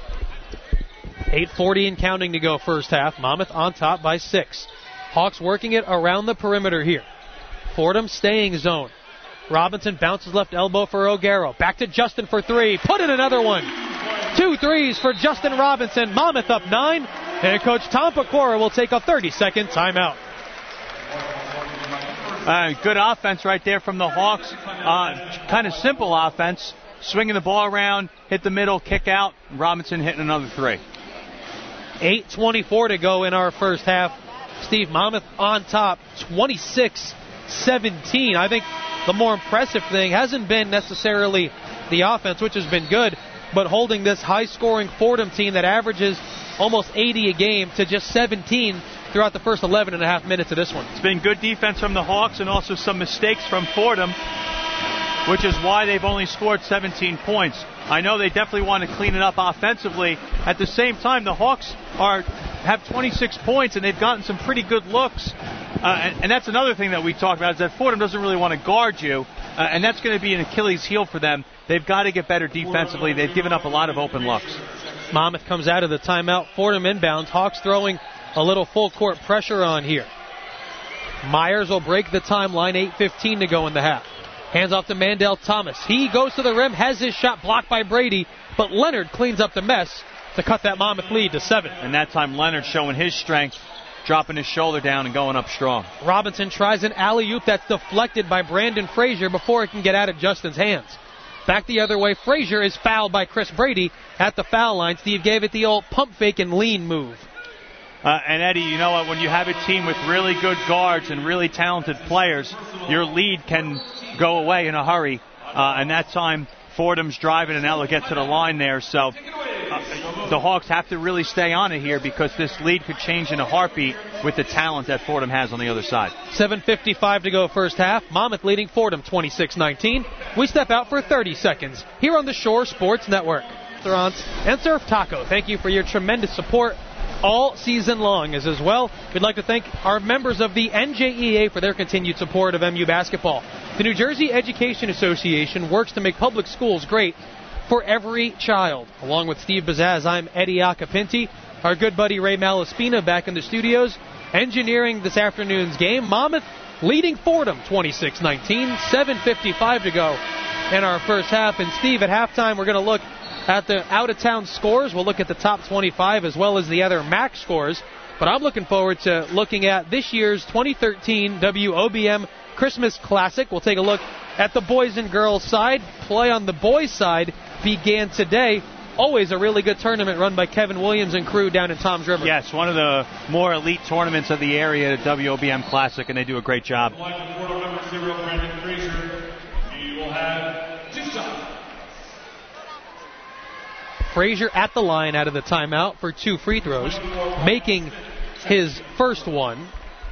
8:40 and counting to go first half. Monmouth on top by 6. Hawks working it around the perimeter here. Fordham staying zone. Robinson bounces left elbow for O'Garo. Back to Justin for 3. Put in another one. 2 threes for Justin Robinson. Monmouth up 9. Head coach Tom Pecora will take a 30-second timeout. Good offense right there from the Hawks. Kind of simple offense. Swinging the ball around, hit the middle, kick out. Robinson hitting another 3. 8:24 to go in our first half. Steve, Monmouth on top, 26-17. I think the more impressive thing hasn't been necessarily the offense, which has been good, but holding this high-scoring Fordham team that averages almost 80 a game to just 17 throughout the first 11 and a half minutes of this one. It's been good defense from the Hawks and also some mistakes from Fordham, which is why they've only scored 17 points. I know they definitely want to clean it up offensively. At the same time, the Hawks have 26 points, and they've gotten some pretty good looks. And that's another thing that we talked about, is that Fordham doesn't really want to guard you, and that's going to be an Achilles heel for them. They've got to get better defensively. They've given up a lot of open looks. Monmouth comes out of the timeout. Fordham inbounds. Hawks throwing a little full-court pressure on here. Myers will break the timeline. 8:15 to go in the half. Hands off to Mandel Thomas. He goes to the rim, has his shot blocked by Brady, but Leonard cleans up the mess to cut that Monmouth lead to 7. And that time Leonard showing his strength, dropping his shoulder down and going up strong. Robinson tries an alley-oop that's deflected by Brandon Frazier before it can get out of Justin's hands. Back the other way, Frazier is fouled by Chris Brady at the foul line. Steve gave it the old pump fake and lean move. And Eddie, you know what? When you have a team with really good guards and really talented players, your lead can go away in a hurry. And that time, Fordham's driving and Ella get to the line there. So the Hawks have to really stay on it here, because this lead could change in a heartbeat with the talent that Fordham has on the other side. 7:55 to go first half. Monmouth leading Fordham 26-19. We step out for 30 seconds here on the Shore Sports Network. Restaurants and Surf Taco, thank you for your tremendous support all season long. As well, we'd like to thank our members of the NJEA for their continued support of MU basketball. The New Jersey Education Association works to make public schools great for every child. Along with Steve Bazaz, I'm Eddie Acapinti. Our good buddy Ray Malaspina back in the studios, engineering this afternoon's game. Monmouth leading Fordham 26-19, 7:55 to go in our first half. And Steve, at halftime, we're going to look at the out-of-town scores. We'll look at the top 25 as well as the other MAC scores. But I'm looking forward to looking at this year's 2013 WOBM Christmas Classic. We'll take a look at the boys and girls side. Play on the boys side began today. Always a really good tournament run by Kevin Williams and crew down in Toms River. Yes, one of the more elite tournaments of the area, the WOBM Classic, and they do a great job. Frazier at the line out of the timeout for 2 free throws, making his first one.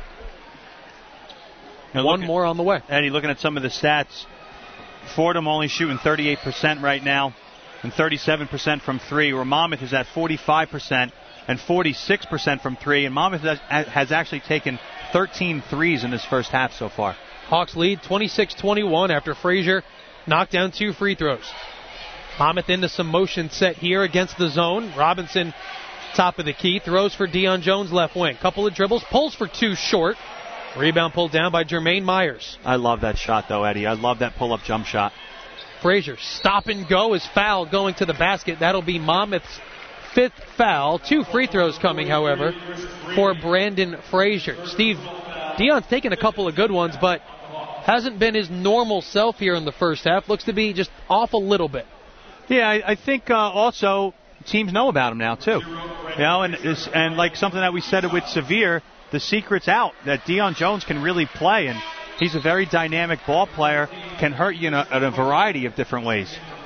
Now one more on the way. Eddie, looking at some of the stats, Fordham only shooting 38% right now and 37% from 3, where Monmouth is at 45% and 46% from 3, and Monmouth has actually taken 13 threes in this first half so far. Hawks lead 26-21 after Frazier knocked down 2 free throws. Monmouth into some motion set here against the zone. Robinson, top of the key, throws for Deion Jones left wing. Couple of dribbles, pulls for 2 short. Rebound pulled down by Jermaine Myers. I love that shot, though, Eddie. I love that pull-up jump shot. Frazier, stop and go, is fouled going to the basket. That'll be Monmouth's 5th foul. 2 free throws coming, however, for Brandon Frazier. Steve, Deion's taken a couple of good ones, but hasn't been his normal self here in the first half. Looks to be just off a little bit. Yeah, I think also teams know about him now, too. You know, and like something that we said with Sevier, the secret's out, that Deion Jones can really play, and he's a very dynamic ball player, can hurt you in a variety of different ways.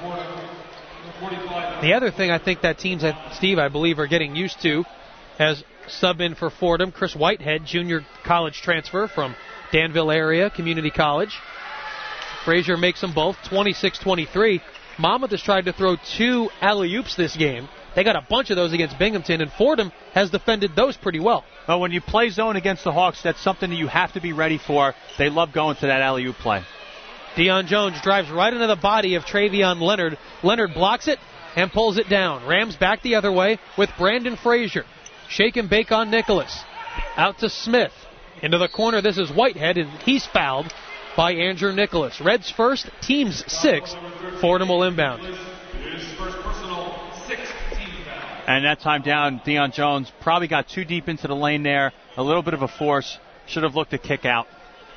The other thing I think that teams, Steve, I believe, are getting used to, as sub in for Fordham, Chris Whitehead, junior college transfer from Danville area, community college. Frazier makes them both, 26-23. Monmouth has tried to throw 2 alley-oops this game. They got a bunch of those against Binghamton, and Fordham has defended those pretty well. Well, when you play zone against the Hawks, that's something that you have to be ready for. They love going to that alley-oop play. Deion Jones drives right into the body of Travion Leonard. Leonard blocks it and pulls it down. Rams back the other way with Brandon Frazier. Shake and bake on Nicholas. Out to Smith. Into the corner, this is Whitehead, and he's fouled by Andrew Nicholas. Reds first, teams 6. Fordham will inbound. And that time down, Deion Jones probably got too deep into the lane there. A little bit of a force. Should have looked to kick out.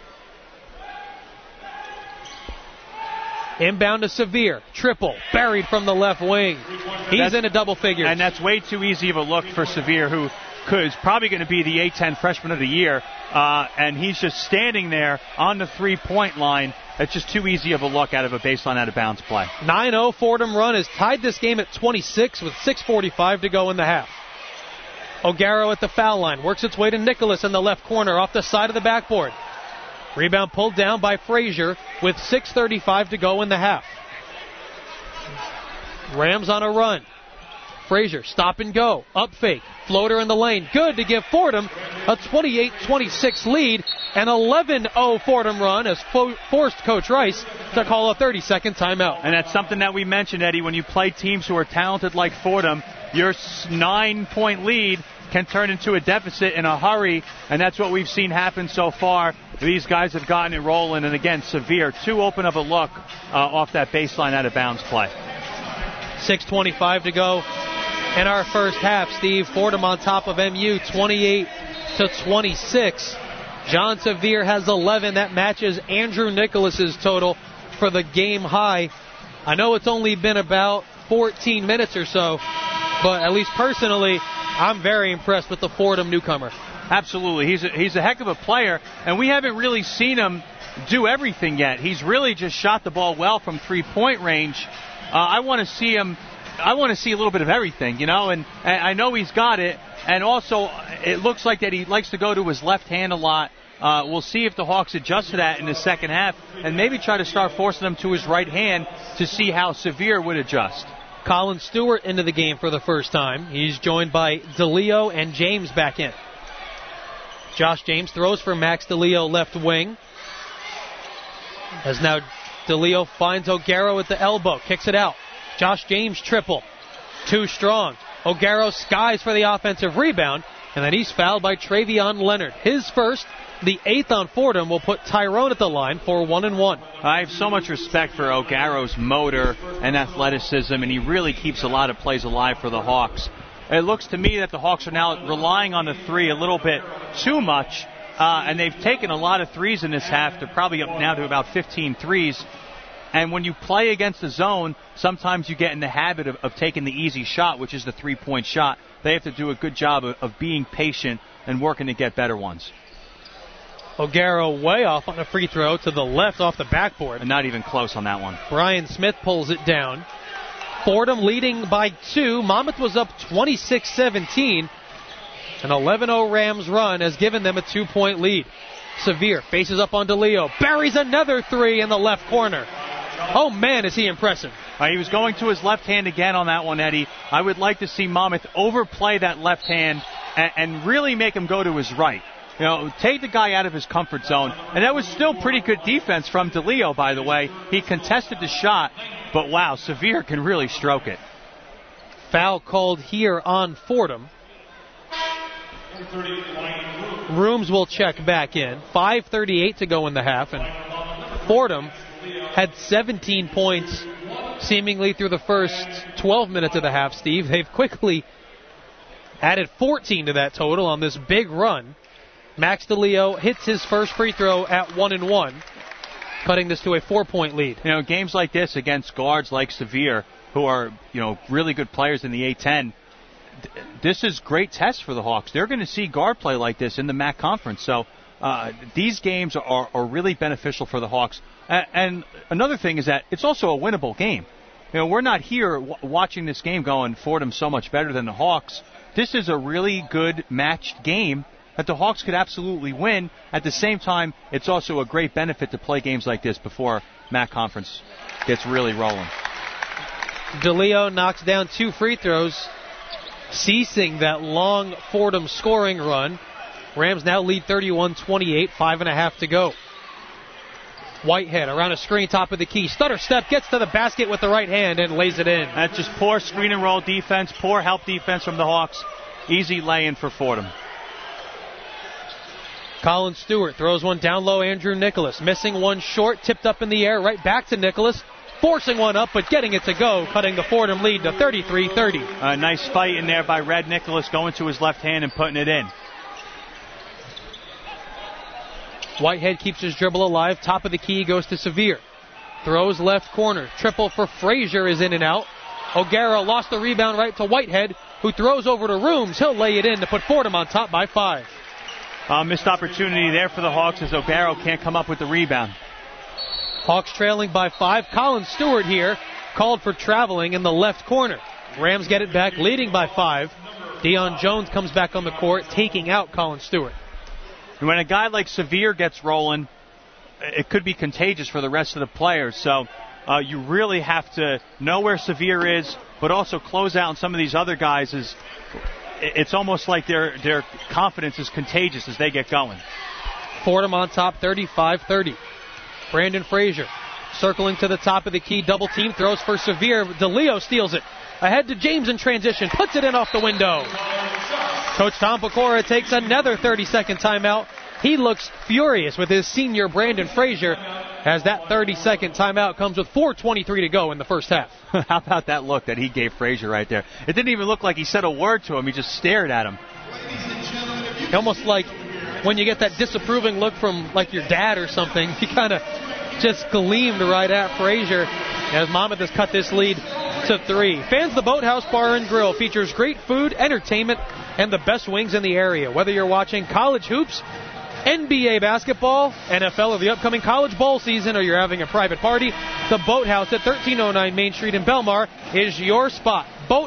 Inbound to Sevier. Triple. Buried from the left wing. He's in a double figure. And that's way too easy of a look for Sevier, who is probably going to be the A-10 freshman of the year. And he's just standing there on the three-point line. It's just too easy of a look out of a baseline out-of-bounds play. 9-0 Fordham run has tied this game at 26 with 6:45 to go in the half. O'Gara at the foul line. Works its way to Nicholas in the left corner off the side of the backboard. Rebound pulled down by Frazier with 6:35 to go in the half. Rams on a run. Frazier, stop and go. Up fake. Floater in the lane. Good to give Fordham a 28-26 lead. An 11-0 Fordham run has forced Coach Rice to call a 30-second timeout. And that's something that we mentioned, Eddie. When you play teams who are talented like Fordham, your 9-point lead can turn into a deficit in a hurry, and that's what we've seen happen so far. These guys have gotten it rolling, and again, Sevier, too open of a look off that baseline out-of-bounds play. 6:25 to go in our first half. Steve, Fordham on top of MU 28-26. John Sevier has 11. That matches Andrew Nicholas's total for the game high. I know it's only been about 14 minutes or so, but at least personally, I'm very impressed with the Fordham newcomer. Absolutely. He's a heck of a player, and we haven't really seen him do everything yet. He's really just shot the ball well from three-point range. I want to see him. I want to see a little bit of everything, and I know he's got it. And also, it looks like that he likes to go to his left hand a lot. We'll see if the Hawks adjust to that in the second half and maybe try to start forcing him to his right hand to see how Sevier would adjust. Colin Stewart into the game for the first time. He's joined by DeLeo and James back in. Josh James throws for Max DeLeo left wing. As now DeLeo finds O'Gara at the elbow, kicks it out. Josh James triple. Too strong. O'Gara skies for the offensive rebound, and then he's fouled by Travion Leonard. His first, the 8th on Fordham, will put Tyrone at the line for 1-1. I have so much respect for O'Gara's motor and athleticism, and he really keeps a lot of plays alive for the Hawks. It looks to me that the Hawks are now relying on the three a little bit too much, and they've taken a lot of threes in this half. They're probably up now to about 15 threes. And when you play against the zone, sometimes you get in the habit of taking the easy shot, which is the three-point shot. They have to do a good job of being patient and working to get better ones. O'Gara way off on a free throw to the left off the backboard. And not even close on that one. Brian Smith pulls it down. Fordham leading by 2. Monmouth was up 26-17. An 11-0 Rams run has given them a 2-point lead. Sevier faces up on DeLeo. Buries another three in the left corner. Oh, man, is he impressive. He was going to his left hand again on that one, Eddie. I would like to see Monmouth overplay that left hand and really make him go to his right. Take the guy out of his comfort zone. And that was still pretty good defense from DeLeo, by the way. He contested the shot, but wow, Sevier can really stroke it. Foul called here on Fordham. Rooms will check back in. 5:38 to go in the half, and Fordham had 17 points seemingly through the first 12 minutes of the half, Steve. They've quickly added 14 to that total on this big run. Max DeLeo hits his first free throw at 1-1, cutting this to a 4-point lead. Games like this against guards like Sevier, who are, really good players in the A-10, this is great test for the Hawks. They're going to see guard play like this in the MAC conference. So these games are really beneficial for the Hawks. And another thing is that it's also a winnable game. We're not here watching this game going, Fordham's so much better than the Hawks. This is a really good matched game that the Hawks could absolutely win. At the same time, it's also a great benefit to play games like this before MAC conference gets really rolling. DeLeo knocks down 2 free throws. ceasing that long Fordham scoring run. Rams now lead 31-28, 5.5 to go. Whitehead around a screen, top of the key. Stutter step, gets to the basket with the right hand and lays it in. That's just poor screen and roll defense, poor help defense from the Hawks. Easy lay-in for Fordham. Colin Stewart throws one down low. Andrew Nicholas missing one short, tipped up in the air, right back to Nicholas. Forcing one up, but getting it to go, cutting the Fordham lead to 33-30. A nice fight in there by Red Nicholas, going to his left hand and putting it in. Whitehead keeps his dribble alive. Top of the key goes to Sevier. Throws left corner. Triple for Frazier is in and out. O'Gara lost the rebound right to Whitehead, who throws over to Rooms. He'll lay it in to put Fordham on top by 5. Missed opportunity there for the Hawks as O'Gara can't come up with the rebound. Hawks trailing by 5. Colin Stewart here called for traveling in the left corner. Rams get it back, leading by 5. Deion Jones comes back on the court, taking out Colin Stewart. When a guy like Sevier gets rolling, it could be contagious for the rest of the players. So you really have to know where Sevier is, but also close out on some of these other guys. It's almost like their confidence is contagious as they get going. Fordham on top, 35-30. Brandon Frazier circling to the top of the key, double team, throws for Sevier. DeLeo steals it. Ahead to James in transition, puts it in off the window. Coach Tom Pecora takes another 30-second timeout. He looks furious with his senior Brandon Frazier as that 30-second timeout comes with 4:23 to go in the first half. How about that look that he gave Frazier right there? It didn't even look like he said a word to him. He just stared at him. Almost like when you get that disapproving look from like your dad or something. He kind of just gleamed right at Frazier as Monmouth has cut this lead to 3. Fans, the Boathouse Bar and Grill features great food, entertainment, and the best wings in the area. Whether you're watching college hoops, NBA basketball, NFL, or the upcoming college bowl season, or you're having a private party, the Boathouse at 1309 Main Street in Belmar is your spot.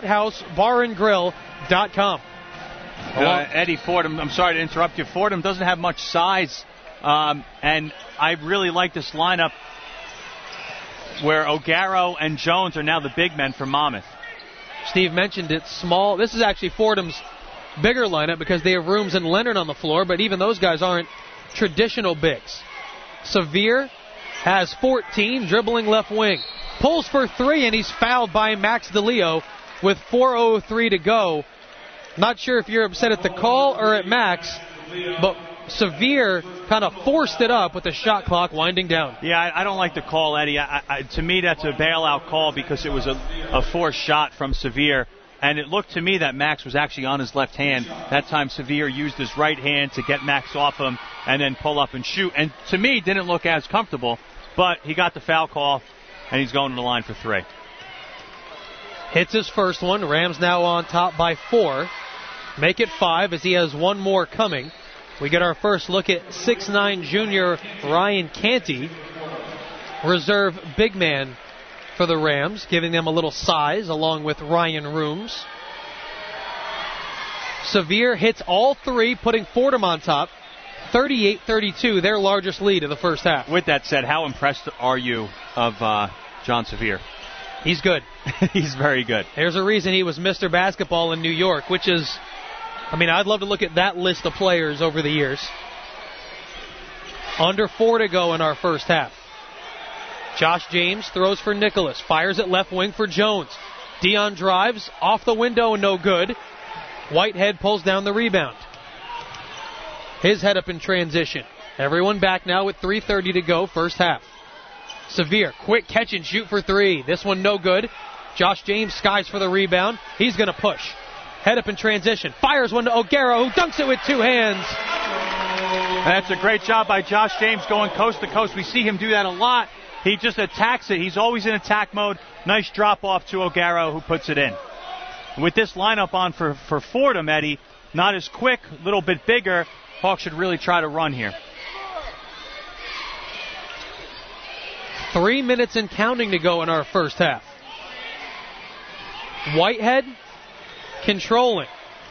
BoathouseBarandGrill.com. Eddie, Fordham, I'm sorry to interrupt you. Fordham doesn't have much size, and I really like this lineup where O'Gara and Jones are now the big men for Monmouth. Steve mentioned it, small. This is actually Fordham's bigger lineup because they have Rooms and Leonard on the floor, but even those guys aren't traditional bigs. Sevier has 14, dribbling left wing. Pulls for 3, and he's fouled by Max DeLeo with 4:03 to go. Not sure if you're upset at the call or at Max, but Sevier kind of forced it up with the shot clock winding down. Yeah, I don't like the call, Eddie. To me, that's a bailout call because it was a forced shot from Sevier. And it looked to me that Max was actually on his left hand. That time Sevier used his right hand to get Max off him and then pull up and shoot. And to me, didn't look as comfortable. But he got the foul call, and he's going to the line for 3. Hits his first one. Rams now on top by 4. Make it 5 as he has one more coming. We get our first look at 6'9" junior Ryan Canty, reserve big man for the Rams, giving them a little size along with Ryan Rooms. Sevier hits all 3, putting Fordham on top. 38-32, their largest lead of the first half. With that said, how impressed are you of John Sevier? He's good. He's very good. There's a reason he was Mr. Basketball in New York, which is, I'd love to look at that list of players over the years. Under 4 to go in our first half. Josh James throws for Nicholas. Fires at left wing for Jones. Deion drives. Off the window and no good. Whitehead pulls down the rebound. His head up in transition. Everyone back now with 3:30 to go, first half. Sevier, quick catch and shoot for 3. This one no good. Josh James skies for the rebound. He's going to push. Head up in transition. Fires one to O'Gara, who dunks it with 2 hands. That's a great job by Josh James going coast to coast. We see him do that a lot. He just attacks it. He's always in attack mode. Nice drop off to O'Gara, who puts it in. With this lineup on for Fordham, Eddie, not as quick, a little bit bigger. Hawks should really try to run here. 3 minutes and counting to go in our first half. Whitehead controlling.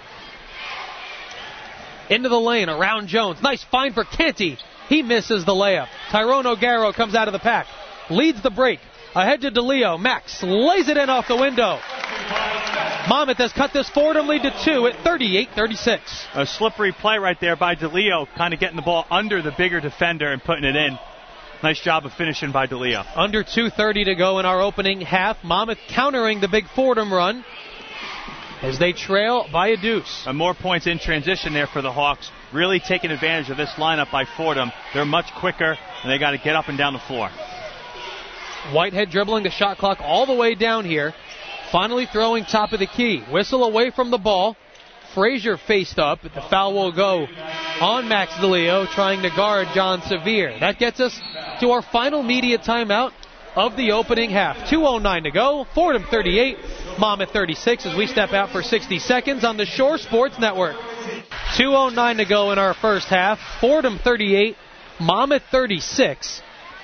Into the lane, around Jones. Nice find for Canty. He misses the layup. Tyrone O'Gara comes out of the pack. Leads the break. Ahead to DeLeo. Max lays it in off the window. Monmouth has cut this Fordham lead to 2 at 38-36. A slippery play right there by DeLeo, kind of getting the ball under the bigger defender and putting it in. Nice job of finishing by DeLeo. Under 2:30 to go in our opening half. Monmouth countering the big Fordham run as they trail by a deuce. And more points in transition there for the Hawks. Really taking advantage of this lineup by Fordham. They're much quicker, and they got to get up and down the floor. Whitehead dribbling the shot clock all the way down here. Finally throwing top of the key. Whistle away from the ball. Frazier faced up, but the foul will go on Max DeLeo trying to guard John Sevier. That gets us to our final media timeout of the opening half. 2:09 to go. Fordham 38, Monmouth 36 as we step out for 60 seconds on the Shore Sports Network. 2:09 to go in our first half. Fordham 38, Monmouth 36.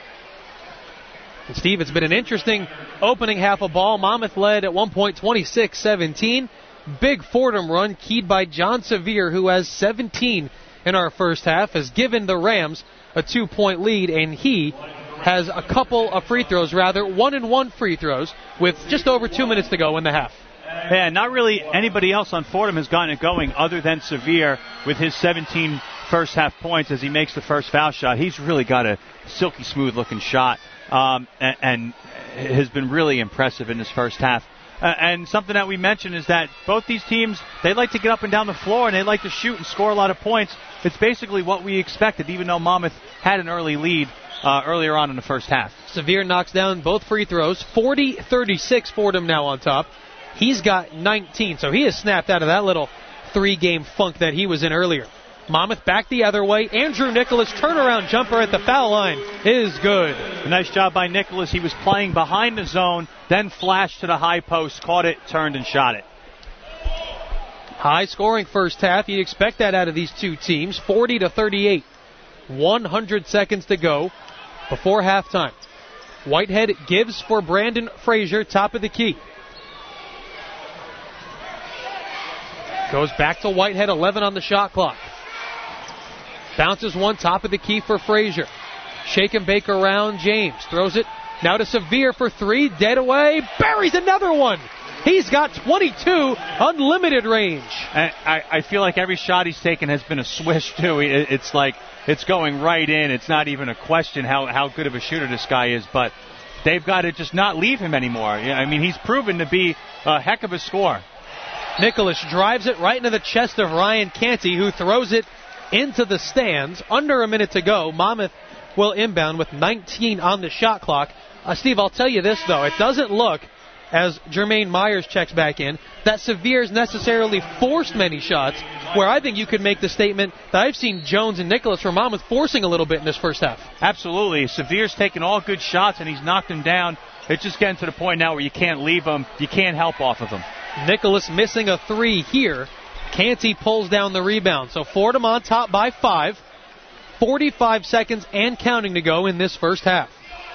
And Steve, it's been an interesting opening half of ball. Monmouth led at one point 26-17. Big Fordham run keyed by John Sevier, who has 17 in our first half, has given the Rams a 2-point lead, and he has a couple of free throws, rather 1-and-1 free throws with just over 2 minutes to go in the half. Yeah, not really anybody else on Fordham has gotten it going other than Sevier with his 17 first half points as he makes the first foul shot. He's really got a silky smooth looking shot and has been really impressive in his first half. And something that we mentioned is that both these teams, they like to get up and down the floor and they like to shoot and score a lot of points. It's basically what we expected, even though Monmouth had an early lead earlier on in the first half. Sevier knocks down both free throws. 40-36 Fordham now on top. He's got 19, so he has snapped out of that little 3-game funk that he was in earlier. Monmouth back the other way. Andrew Nicholas turnaround jumper at the foul line is good. A nice job by Nicholas. He was playing behind the zone, then flashed to the high post, caught it, turned and shot it. High scoring first half. You'd expect that out of these two teams. 40-38. 100 seconds to go before halftime. Whitehead gives for Brandon Frazier, top of the key. Goes back to Whitehead, 11 on the shot clock. Bounces one, top of the key for Frazier. Shake and bake around James. Throws it now to Sevier for 3. Dead away. Buries another one. He's got 22, unlimited range. I feel like every shot he's taken has been a swish, too. It's like it's going right in. It's not even a question how good of a shooter this guy is, but they've got to just not leave him anymore. I mean, he's proven to be a heck of a scorer. Nicholas drives it right into the chest of Ryan Canty, who throws it into the stands. Under a minute to go. Monmouth will inbound with 19 on the shot clock. Steve, I'll tell you this, though. It doesn't look, as Jermaine Myers checks back in, that Sevier's necessarily forced many shots, where I think you could make the statement that I've seen Jones and Nicholas from Monmouth forcing a little bit in this first half. Absolutely. Sevier's taken all good shots, and he's knocked them down. It's just getting to the point now where you can't leave them. You can't help off of them. Nicholas missing a 3 here. Canty pulls down the rebound. So Fordham on top by 5. 45 seconds and counting to go in this first half.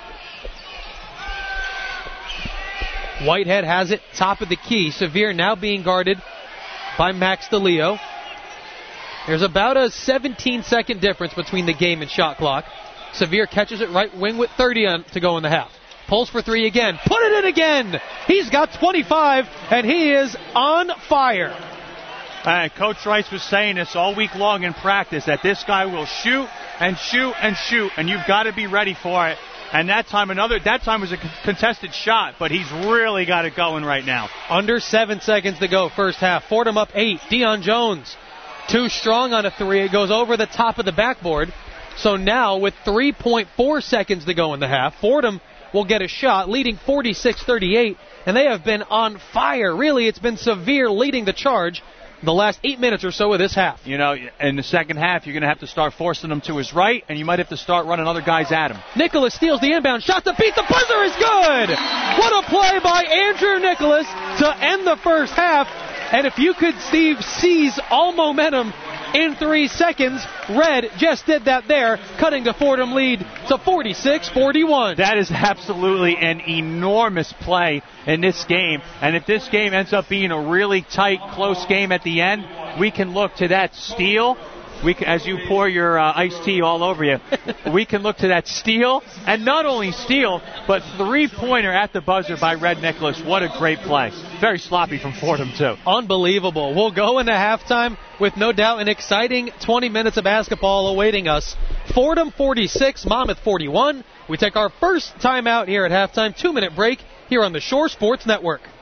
Whitehead has it top of the key. Sevier now being guarded by Max DeLeo. There's about a 17-second difference between the game and shot clock. Sevier catches it right wing with 30 to go in the half. Pulls for 3 again. Put it in again! He's got 25, and he is on fire. Coach Rice was saying this all week long in practice, that this guy will shoot and shoot and shoot, and you've got to be ready for it. And that time was a contested shot, but he's really got it going right now. Under 7 seconds to go, first half. Fordham up 8. Deion Jones, too strong on a 3. It goes over the top of the backboard. So now, with 3.4 seconds to go in the half, Fordham will get a shot, leading 46-38, and they have been on fire. Really, it's been Sevier leading the charge the last 8 minutes or so of this half. You know, in the second half, you're going to have to start forcing them to his right, and you might have to start running other guys at him. Nicholas steals the inbound shot to beat the buzzer is good! What a play by Andrew Nicholas to end the first half. And if you could, Steve, seize all momentum in 3 seconds, Red just did that there, cutting the Fordham lead to 46-41. That is absolutely an enormous play in this game. And if this game ends up being a really tight, close game at the end, we can look to that steal as you pour your iced tea all over you, we can look to that steal, and not only steal, but three-pointer at the buzzer by Red Nicholas. What a great play. Very sloppy from Fordham, too. Unbelievable. We'll go into halftime with no doubt an exciting 20 minutes of basketball awaiting us. Fordham 46, Monmouth 41. We take our first timeout here at halftime. 2-minute break here on the Shore Sports Network.